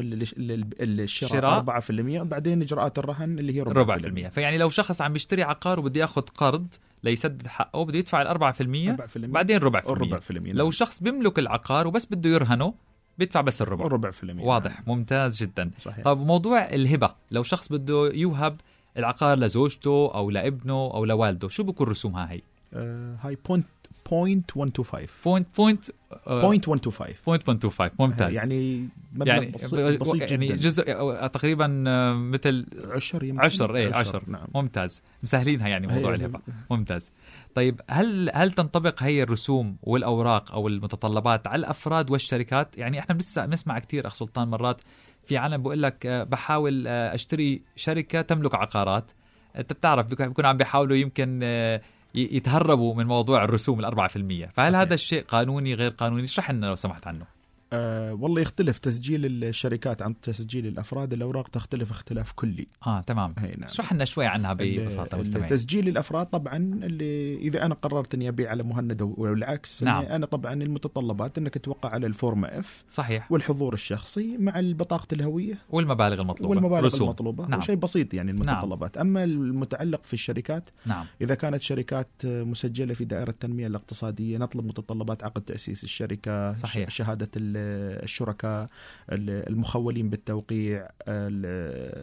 الشراء أربعة في المية وبعدين إجراءات الرهن اللي هي ربع, ربع في المية. فيعني لو شخص عم بيشتري عقار وبده ياخذ قرض ليسدد حقه بده يدفع الأربعة في المية بعدين ربع في المية. في المية. لو شخص بيملك العقار وبس بده يرهنه بيدفع بس الربع. الربع في المية. واضح. ممتاز جدا. صحيح. طيب موضوع الهبة، لو شخص بده يوهب العقار لزوجته أو لابنه أو لوالده، شو بيكون رسومها هي؟ آه هاي بوينت بوينت واحد تو خمسة. بوينت بوينت بوينت واحد تو خمسة. بوينت واحد تو خمسة. ممتاز. يعني مبلغ يعني بسيط, بسيط يعني جدا. جزء تقريبا مثل عشر عشر ايه عشر. نعم. ممتاز. مسهلينها يعني موضوع الهبة. ممتاز. طيب هل هل تنطبق هي الرسوم والأوراق أو المتطلبات على الأفراد والشركات؟ يعني احنا بنسمع بنسمع كتير أخ سلطان مرات في عالم بقول لك بحاول أشتري شركة تملك عقارات. انت بتعرف بيكون عم بيحاولوا يمكن يتهربوا من موضوع الرسوم الأربعة في المية. فهل صحيح. هذا الشيء قانوني غير قانوني؟ اشرح لنا لو سمحت عنه. أه والله يختلف تسجيل الشركات عن تسجيل الأفراد. الأوراق تختلف اختلاف كلي. آه تمام. نعم. اشرح لنا شوي عنها ببساطة مستمعين. تسجيل الأفراد طبعا اللي إذا أنا قررت إني أبيع على مهند والعكس. نعم. أنا طبعا المتطلبات إنك توقع على الفورم اف. صحيح. والحضور الشخصي مع البطاقة الهوية والمبالغ المطلوبة. والمبالغ رسوم. المطلوبة. نعم. وشيء بسيط يعني المتطلبات. نعم. أما المتعلق في الشركات. نعم. إذا كانت شركات مسجلة في دائرة التنمية الاقتصادية نطلب متطلبات عقد تأسيس الشركة. صحيح. شهادة الشركاء، المخولين بالتوقيع،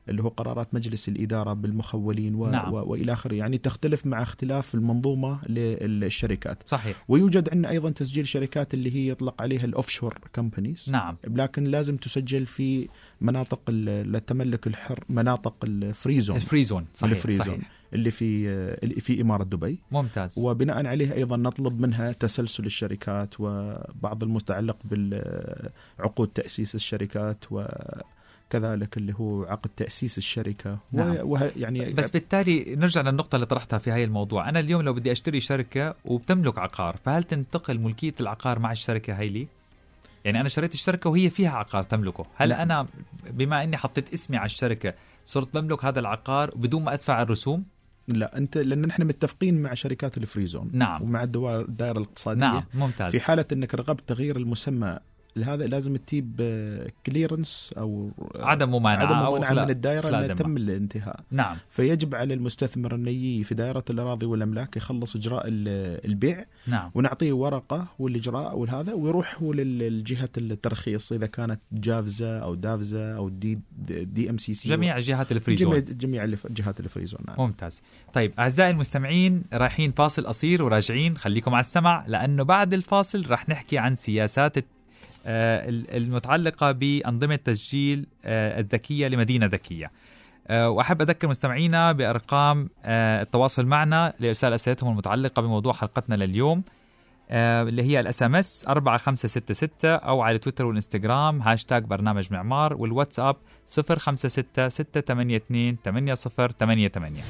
اللي هو قرارات مجلس الإدارة بالمخولين و... نعم. و... وإلى آخره، يعني تختلف مع اختلاف المنظومة للشركات. صحيح. ويوجد عندنا أيضا تسجيل شركات اللي هي يطلق عليها الأوفشور كمبانيز. نعم. لكن لازم تسجل في مناطق التملك الحر، مناطق الفريزون. الفريزون صحيح. الفريزون صحيح. اللي في اللي في إمارة دبي. ممتاز. وبناء عليه أيضا نطلب منها تسلسل الشركات وبعض المتعلق بالعقود تأسيس الشركات وكذلك اللي هو عقد تأسيس الشركة. نعم. وه يعني بس بالتالي نرجع للنقطة اللي طرحتها في هاي الموضوع. أنا اليوم لو بدي أشتري شركة وبتملك عقار، فهل تنتقل ملكية العقار مع الشركة هاي لي؟ يعني أنا شريت الشركة وهي فيها عقار تملكه، هل لا. أنا بما أني حطيت اسمي على الشركة صرت بملك هذا العقار بدون ما أدفع الرسوم؟ لا، أنت لأن نحن متفقين مع شركات الفريزون. نعم. ومع الدائرة الاقتصادية. نعم. ممتاز. في حالة أنك رغبت تغيير المسمى لهذا لازم تجيب كليرنس أو عدم ممانعة, عدم ممانعة أو من الدائرة أن تم الانتهاء. نعم. فيجب على المستثمر أن يجي في دائرة الأراضي والأملاك يخلص إجراء البيع. نعم. ونعطيه ورقة والإجراء والهذا، ويروح هو للجهة الترخيص إذا كانت جافزة أو دافزة أو دي دي أم سي سي، جميع جهات الفريزون. جميع, جميع جهات الفريزون. نعم. ممتاز. طيب أعزائي المستمعين، رايحين فاصل قصير وراجعين، خليكم على السمع لأنه بعد الفاصل رح نحكي عن سياسات المتعلقة بأنظمة تسجيل الذكية لمدينة ذكية. وأحب أذكر مستمعينا بأرقام التواصل معنا لإرسال أسئلتهم المتعلقة بموضوع حلقتنا لليوم، اللي هي الاس ام اس أربعة خمسة ستة ستة، أو على تويتر والإنستغرام هاشتاج برنامج معمار، والواتساب صفر خمسة ستة ستة ثمانية اثنين ثمانية صفر ثمانية ثمانية.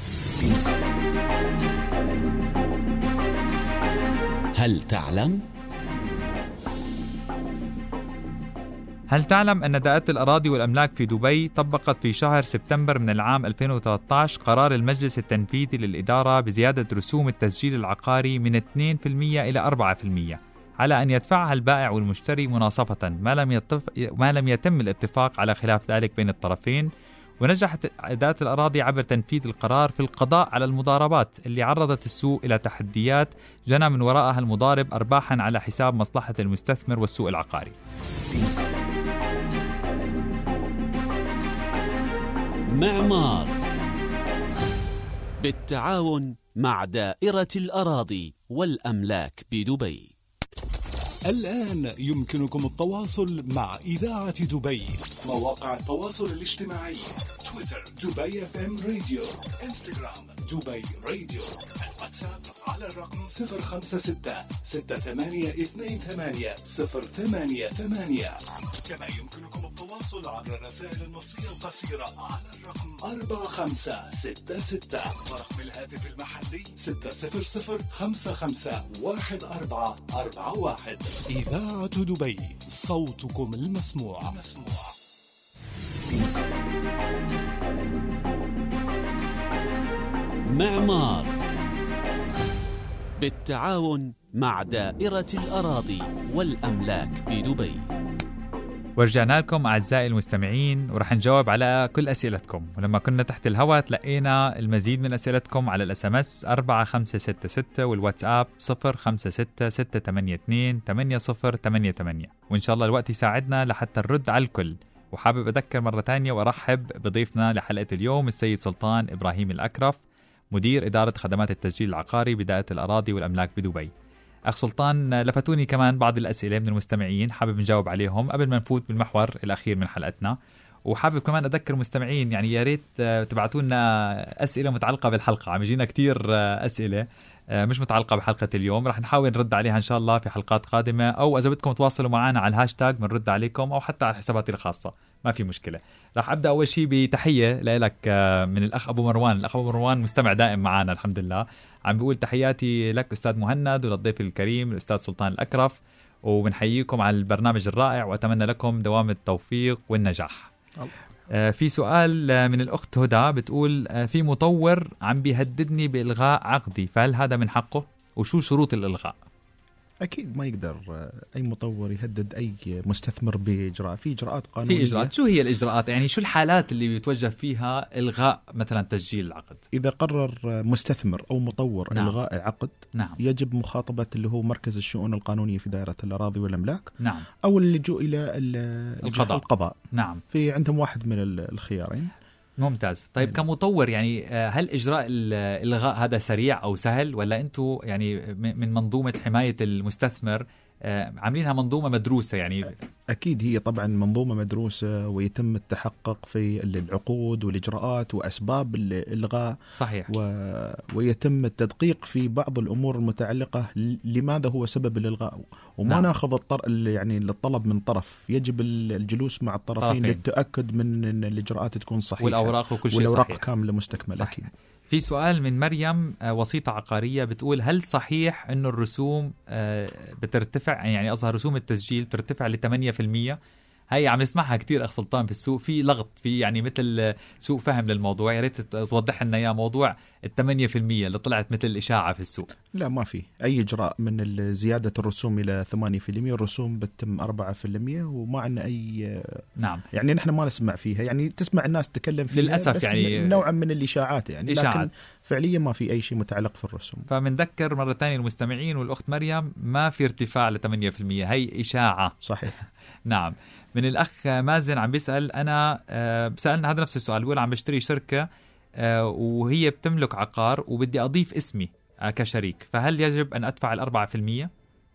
هل تعلم؟ هل تعلم أن دائرة الأراضي والأملاك في دبي طبقت في شهر سبتمبر من العام ألفين وثلاثة عشر قرار المجلس التنفيذي للإدارة بزيادة رسوم التسجيل العقاري من اثنين بالمئة إلى أربعة بالمئة على أن يدفعها البائع والمشتري مناصفة ما لم, يتف... ما لم يتم الاتفاق على خلاف ذلك بين الطرفين. ونجحت إدارة الأراضي عبر تنفيذ القرار في القضاء على المضاربات اللي عرضت السوق إلى تحديات جنى من وراءها المضارب أرباحا على حساب مصلحة المستثمر والسوق العقاري. معمار بالتعاون مع دائرة الأراضي والأملاك بدبي. الآن يمكنكم التواصل مع إذاعة دبي. مواقع التواصل الاجتماعي: تويتر دبي اف ام راديو، انستغرام دبي راديو، الواتساب على الرقم صفر خمسة ستة ستة ثمانية اثنين ثمانية صفر ثمانية ثمانية. كما يمكنكم التواصل عبر الرسائل النصية القصيرة على الرقم أربعة خمسة ستة ستة، ورقم الهاتف المحلي ستة صفر صفر خمسة خمسة واحد أربعة أربعة واحد. إذاعة دبي، صوتكم المسموع. مسموع. معمار بالتعاون مع دائرة الأراضي والأملاك بدبي. ورجعنا لكم أعزائي المستمعين، ورح نجاوب على كل أسئلتكم. ولما كنا تحت الهواء تلقينا المزيد من أسئلتكم على الاس ام اس أربعة خمسة ستة ستة والواتساب صفر خمسة ستة ستة ثمانية اثنين ثمانية صفر ثمانية ثمانية، وإن شاء الله الوقت يساعدنا لحتى نرد على الكل. وحابب أذكر مرة تانية وأرحب بضيفنا لحلقة اليوم السيد سلطان إبراهيم الأكرف، مدير إدارة خدمات التسجيل العقاري بدائرة الأراضي والأملاك بدبي. أخ سلطان، لفتوني كمان بعض الأسئلة من المستمعين، حابب نجاوب عليهم قبل ما نفوت بالمحور الأخير من حلقتنا. وحابب كمان أذكر المستمعين، يعني يا ريت تبعتوا لنا أسئلة متعلقة بالحلقة. عم يجينا كتير أسئلة مش متعلقة بحلقة اليوم، رح نحاول نرد عليها إن شاء الله في حلقات قادمة، أو إذا بدكم تواصلوا معنا على الهاشتاج بنرد عليكم، أو حتى على حساباتي الخاصة، ما في مشكلة. رح أبدأ أول شيء بتحية لك من الأخ أبو مروان. الأخ أبو مروان مستمع دائم معنا الحمد لله، عم بيقول تحياتي لك أستاذ مهند وللضيف الكريم الأستاذ سلطان الأكرف، وبنحييكم على البرنامج الرائع وأتمنى لكم دوام التوفيق والنجاح. آه في سؤال من الأخت هدى بتقول آه في مطور عم بيهددني بإلغاء عقدي، فهل هذا من حقه؟ وشو شروط الإلغاء؟ أكيد ما يقدر أي مطور يهدد أي مستثمر بإجراء، في إجراءات قانونية. في إجراءات، شو هي الإجراءات؟ يعني شو الحالات اللي بيتوجه فيها إلغاء مثلا تسجيل العقد؟ إذا قرر مستثمر أو مطور نعم. إلغاء العقد، نعم. يجب مخاطبة اللي هو مركز الشؤون القانونية في دائرة الأراضي والأملاك، نعم. أو اللجوء إلى القضاء. القضاء. نعم. في عندهم واحد من الخيارين، ممتاز. طيب كمطور يعني هل إجراء الإلغاء هذا سريع أو سهل، ولا أنتوا يعني من منظومة حماية المستثمر عاملينها منظومة مدروسة؟ يعني أكيد هي طبعا منظومة مدروسة، ويتم التحقق في العقود والإجراءات وأسباب الإلغاء. صحيح. و... ويتم التدقيق في بعض الأمور المتعلقة لماذا هو سبب الإلغاء، وما نعم. ناخذ الطر... يعني الطلب من طرف، يجب الجلوس مع الطرفين طرفين. للتأكد من أن الإجراءات تكون صحيحة والأوراق وكل شيء والأوراق صحيح. كاملة مستكملة. أكيد. في سؤال من مريم وسيطة عقارية بتقول هل صحيح أنه الرسوم بترتفع، يعني أظهر رسوم التسجيل بترتفع ل ثمانية بالمئة؟ هاي عم نسمعها كتير أخ سلطان في السوق، في لغط، في يعني مثل سوء فهم للموضوع. يا ريت توضح لنا يا موضوع الثمانية بالمئة اللي طلعت مثل الإشاعة في السوق. لا، ما في أي إجراء من زيادة الرسوم إلى ثمانية بالمئة. الرسوم بتتم أربعة بالمئة وما عندنا أي نعم يعني نحن ما نسمع فيها، يعني تسمع الناس تتكلم فيها للأسف، بس يعني نوعا من الإشاعات يعني إشاعات. لكن فعليا ما في أي شيء متعلق في الرسوم. فمنذكر مرة تانية المستمعين والأخت مريم ما في ارتفاع ل ثمانية بالمئة، هي إشاعة. صحيح. نعم. من الأخ مازن عم بيسأل، أنا أه سألنا هذا نفس السؤال، بيقول عم بشتري شركة أه وهي بتملك عقار وبدي أضيف اسمي أه كشريك، فهل يجب أن أدفع الأربعة بالمئة؟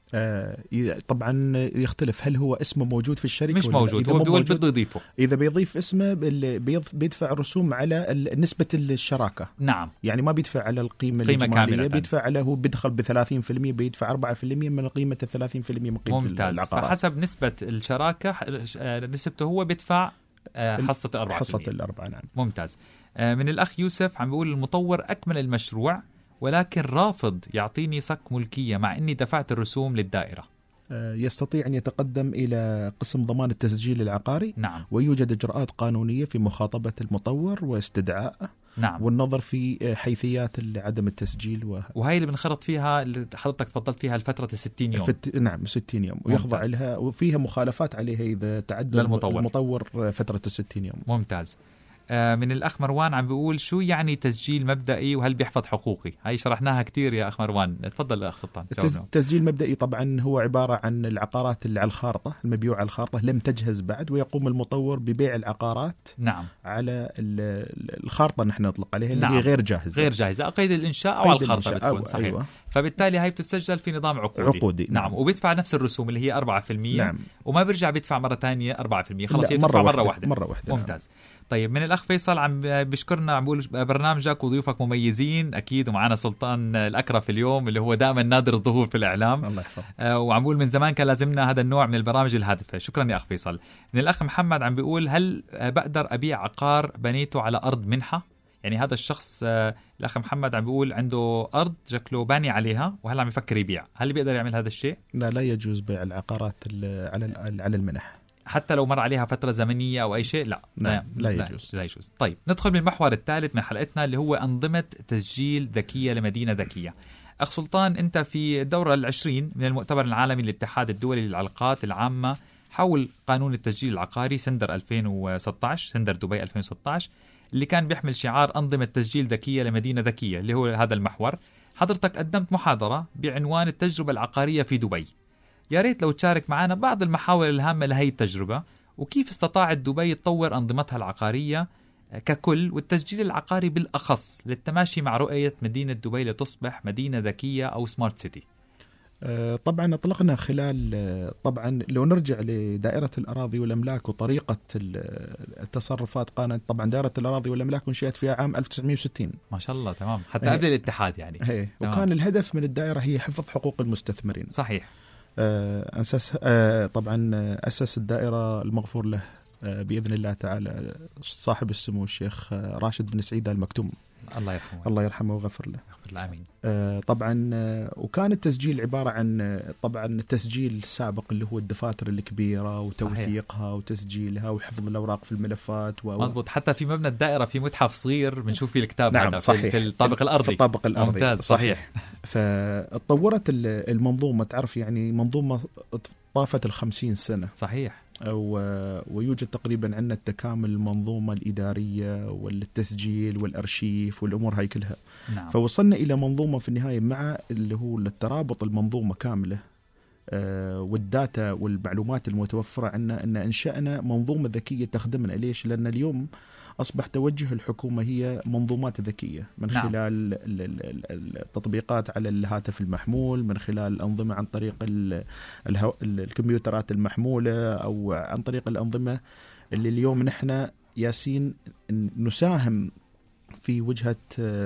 آه طبعا يختلف، هل هو اسمه موجود في الشركة مش موجود، هو بيقول بده يضيفه. إذا بيضيف اسمه بيدفع الرسوم على نسبة الشراكة. نعم. يعني ما بيدفع على القيمة الإجمالية، بيدفع على هو بيدخل بثلاثين بالمئة، بيدفع أربعة بالمئة من قيمة الثلاثين بالمئة من قيمة ممتاز. العقارات. فحسب نسبة الشراكة نسبته هو بيدفع حصة الأربعة حصة الأربعة. نعم. ممتاز. من الأخ يوسف عم بيقول المطور أكمل المشروع ولكن رافض يعطيني صك ملكية مع أني دفعت الرسوم للدائرة. يستطيع أن يتقدم إلى قسم ضمان التسجيل العقاري. نعم. ويوجد إجراءات قانونية في مخاطبة المطور واستدعاء. نعم. والنظر في حيثيات عدم التسجيل و... وهي اللي بنخرط فيها اللي حضرتك تفضلت فيها الفترة الستين يوم. فت... نعم ستين يوم. ويخضع لها وفيها مخالفات عليها إذا تعدى للمطور. المطور فترة الستين يوم. ممتاز. من الأخ مروان عم بيقول شو يعني تسجيل مبدئي وهل بيحفظ حقوقي؟ هاي شرحناها كتير يا أخ مروان، تفضل يا أخ سلطان. التسجيل مبدئي طبعا هو عبارة عن العقارات اللي على الخارطة، المبيوع على الخارطة لم تجهز بعد، ويقوم المطور ببيع العقارات. نعم. على الخارطة نحن نطلق عليها اللي نعم. هي غير جاهزة غير جاهزة قيد الإنشاء أو على الخارطة بتكون. صحيح. أيوة. فبالتالي هاي بتتسجل في نظام عقودي. عقودي. نعم. نعم. وبيدفع نفس الرسوم اللي هي أربعة بالمئة. نعم. وما بيرجع بيدفع مرة تانية أربعة بالمئة، خلاص هي مرة, مرة واحدة. مرة واحدة. ممتاز. نعم. طيب من الأخ فيصل عم بيشكرنا، عم بيقول برنامجك وضيوفك مميزين أكيد، ومعنا سلطان الأكرف اليوم اللي هو دائما نادر الظهور في الإعلام. الله يحفظك. آه وعم بيقول من زمان كان لازمنا هذا النوع من البرامج الهادفة. شكرا يا أخ فيصل. من الأخ محمد عم بيقول هل بقدر أبيع عقار بنيته على أرض منحة؟ يعني هذا الشخص آه الأخ محمد عم بيقول عنده أرض شكله باني عليها وهلا عم يفكر يبيع، هل بيقدر يعمل هذا الشيء؟ لا، لا يجوز بيع العقارات على على المنح حتى لو مر عليها فترة زمنية أو أي شيء. لا لا, لا يجوز. لا يجوز. طيب ندخل من المحور الثالث من حلقتنا اللي هو أنظمة تسجيل ذكية لمدينة ذكية. أخ سلطان، أنت في الدورة العشرين من المؤتمر العالمي للاتحاد الدولي للعلاقات العامة حول قانون التسجيل العقاري سندر ألفين وستة عشر، سندر دبي ألفين وستة عشر، اللي كان بيحمل شعار أنظمة تسجيل ذكية لمدينة ذكية، اللي هو هذا المحور. حضرتك قدمت محاضرة بعنوان التجربة العقارية في دبي. يا ريت لو تشارك معنا بعض المحاور الهامة لهي التجربة وكيف استطاعت دبي تطور أنظمتها العقارية ككل والتسجيل العقاري بالأخص للتماشي مع رؤية مدينة دبي لتصبح مدينة ذكية أو سمارت سيتي. طبعا أطلقنا خلال طبعا لو نرجع لدائرة الأراضي والأملاك وطريقة التصرفات، كانت طبعا دائرة الأراضي والأملاك انشئت في عام ألف وتسعمائة وستين. ما شاء الله. تمام. حتى قبل الاتحاد يعني. هي. وكان الهدف من الدائرة هي حفظ حقوق المستثمرين. صحيح. أساس طبعا أسس الدائرة المغفور له بإذن الله تعالى صاحب السمو الشيخ راشد بن سعيد آل مكتوم، الله يرحمه الله يرحمه ويغفر له. آمين. طبعا وكان التسجيل عبارة عن طبعا تسجيل سابق اللي هو الدفاتر الكبيرة وتوثيقها وتسجيلها وحفظ الأوراق في الملفات و... مضبوط. حتى في مبنى الدائرة في متحف صغير بنشوف فيه الكتاب. نعم صحيح. في الطابق الأرضي. في الطابق الأرضي. ممتاز. صحيح. فتطورت المنظومة، تعرف يعني منظومة طافت الخمسين سنة. صحيح. ويوجد تقريبا عندنا التكامل المنظومة الإدارية والتسجيل والأرشيف والأمور هاي كلها. نعم. فوصلنا إلى منظومة في النهاية مع اللي هو الترابط المنظومة كاملة آه والداتا والمعلومات المتوفرة عنا، أن أنشأنا منظومة ذكية تخدمنا. ليش؟ لأن اليوم أصبح توجه الحكومة هي منظومات ذكية من نعم. خلال التطبيقات على الهاتف المحمول، من خلال الأنظمة عن طريق الكمبيوترات المحمولة، أو عن طريق الأنظمة اللي اليوم نحن ياسين نساهم في وجهة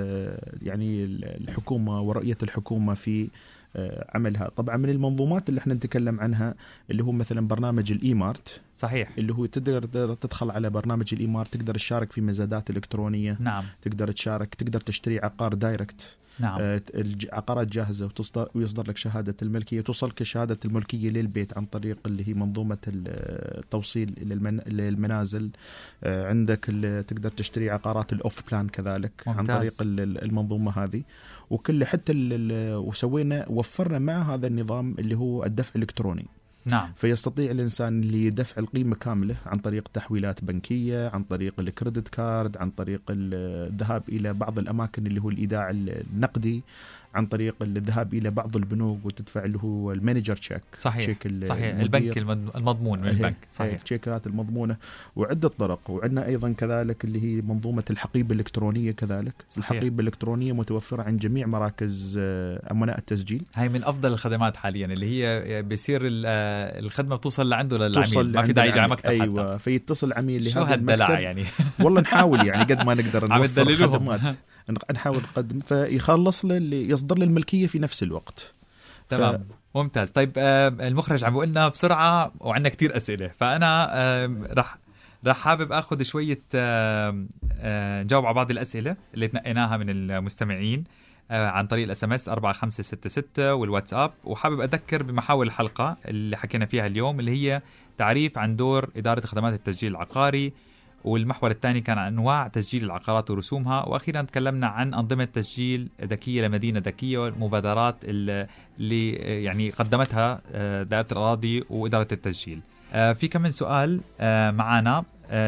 يعني الحكومة ورؤية الحكومة في عملها. طبعا من المنظومات اللي احنا نتكلم عنها اللي هو مثلا برنامج الإيمارت. صحيح. اللي هو تقدر تدخل على برنامج الإيمارت، تقدر تشارك في مزادات إلكترونية. نعم. تقدر تشارك، تقدر تشتري عقار دايركت. نعم. العقارات جاهزة وتصدر ويصدر لك شهادة الملكية، توصلك شهادة الملكية للبيت عن طريق اللي هي منظومة التوصيل للمنازل. عندك تقدر تشتري عقارات الأوف بلان كذلك. ممتاز. عن طريق المنظومة هذه. وكل حتى وسوينا وفرنا مع هذا النظام اللي هو الدفع الإلكتروني. نعم. فيستطيع الإنسان اللي دفع القيمة كاملة عن طريق تحويلات بنكية، عن طريق الكريدت كارد، عن طريق الذهاب إلى بعض الأماكن اللي هو الإيداع النقدي، عن طريق الذهاب إلى بعض البنوك وتدفع اللي هو المانجر تشيك. صحيح. صحيح. البنك المضمون من البنك. صحيح. التشيكات المضمونة وعدة طرق. وعندنا أيضا كذلك اللي هي منظومة الحقيبة الإلكترونية كذلك. صحيح. الحقيبة الإلكترونية متوفرة عند جميع مراكز أمناء التسجيل. هاي من أفضل الخدمات حاليا، اللي هي بيصير الخدمة بتوصل لعنده للعميل، ما في داعي يجي على مكتب. أيوة. فيتصل عميل لهذا المكتب. شو هالدلع يعني؟ والله نحاول يعني قد ما نقدر نوفر خدمات، نحاول نقدم فيخلص له اللي يصدر له الملكية في نفس الوقت. تمام. ف... ممتاز. طيب آه المخرج عم بيقولنا بسرعة وعندنا كتير أسئلة، فأنا آه رح رح حابب أخذ شوية آه آه جاوب على بعض الأسئلة اللي تنقيناها من المستمعين آه عن طريق الاس ام اس أربعة خمسة ستة ستة والواتساب. وحابب أذكر بمحاور الحلقة اللي حكينا فيها اليوم، اللي هي تعريف عن دور إدارة خدمات التسجيل العقاري، والمحور الثاني كان عن أنواع تسجيل العقارات ورسومها، وأخيرا تكلمنا عن أنظمة تسجيل ذكية لمدينة ذكية والمبادرات اللي يعني قدمتها دائرة الأراضي وإدارة التسجيل. في كمان سؤال معنا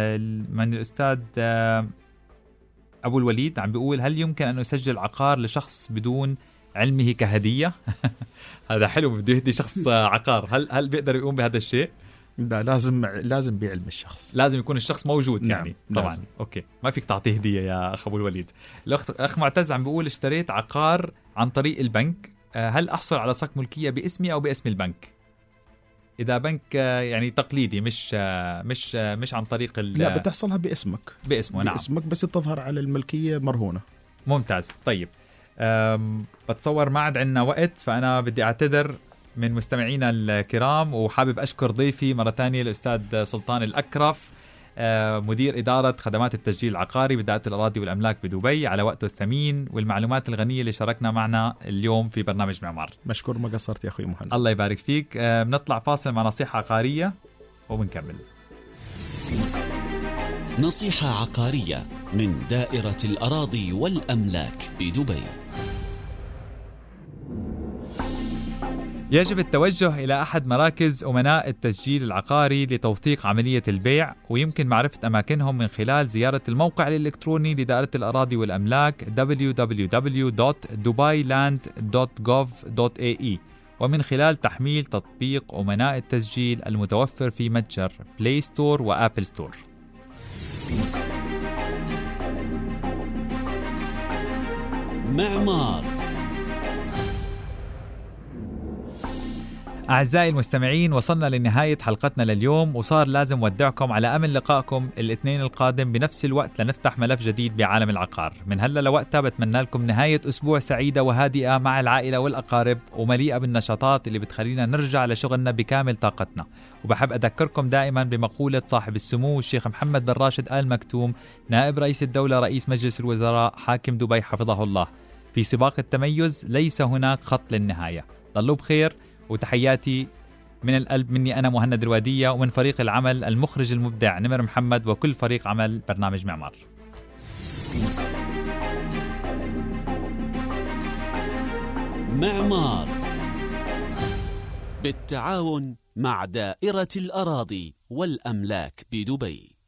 من الأستاذ أبو الوليد، عم بيقول هل يمكن أن أسجل عقار لشخص بدون علمه كهدية؟ هذا حلو، بده يهدي شخص عقار، هل هل بيقدر يقوم بهذا الشيء؟ لا، لازم لازم بعلم الشخص، لازم يكون الشخص موجود. نعم. يعني طبعا لازم. اوكي، ما فيك تعطيه هديه يا اخ ابو الوليد. الاخ اخ معتز عم بيقول اشتريت عقار عن طريق البنك، هل احصل على صك ملكيه باسمي او باسم البنك؟ اذا بنك يعني تقليدي مش مش مش عن طريق ال لا، بتحصلها باسمك باسمه. نعم، باسمك، بس تظهر على الملكيه مرهونه. ممتاز. طيب بتصور ما عاد عندنا وقت، فانا بدي اعتذر من مستمعينا الكرام، وحابب أشكر ضيفي مرة تانية الأستاذ سلطان الأكرف، مدير إدارة خدمات التسجيل العقاري بدائرة الأراضي والأملاك بدبي، على وقته الثمين والمعلومات الغنية اللي شاركنا معنا اليوم في برنامج معمار. مشكور، ما قصرت يا أخوي مهند. الله يبارك فيك. بنطلع فاصل مع نصيحة عقارية وبنكمل. نصيحة عقارية من دائرة الأراضي والأملاك بدبي. يجب التوجه إلى أحد مراكز أمناء التسجيل العقاري لتوثيق عملية البيع، ويمكن معرفة أماكنهم من خلال زيارة الموقع الإلكتروني لدائرة الأراضي والأملاك دبليو دبليو دبليو دوت دبي لاند دوت جوف دوت إيه إي، ومن خلال تحميل تطبيق أمناء التسجيل المتوفر في متجر بلاي ستور وآبل ستور. معمار. أعزائي المستمعين، وصلنا لنهاية حلقتنا لليوم، وصار لازم ودعكم على أمل لقائكم الاثنين القادم بنفس الوقت لنفتح ملف جديد بعالم العقار. من هلا لوقتها بتمنى لكم نهاية أسبوع سعيدة وهادئة مع العائلة والأقارب، ومليئة بالنشاطات اللي بتخلينا نرجع لشغلنا بكامل طاقتنا. وبحب أذكركم دائما بمقولة صاحب السمو الشيخ محمد بن راشد آل مكتوم، نائب رئيس الدولة رئيس مجلس الوزراء حاكم دبي حفظه الله: في سباق التميز ليس هناك خط للنهاية. ضلوا بخير، وتحياتي من القلب مني أنا مهند الوادية، ومن فريق العمل المخرج المبدع نمر محمد، وكل فريق عمل برنامج معمار. معمار بالتعاون مع دائرة الأراضي والأملاك بدبي.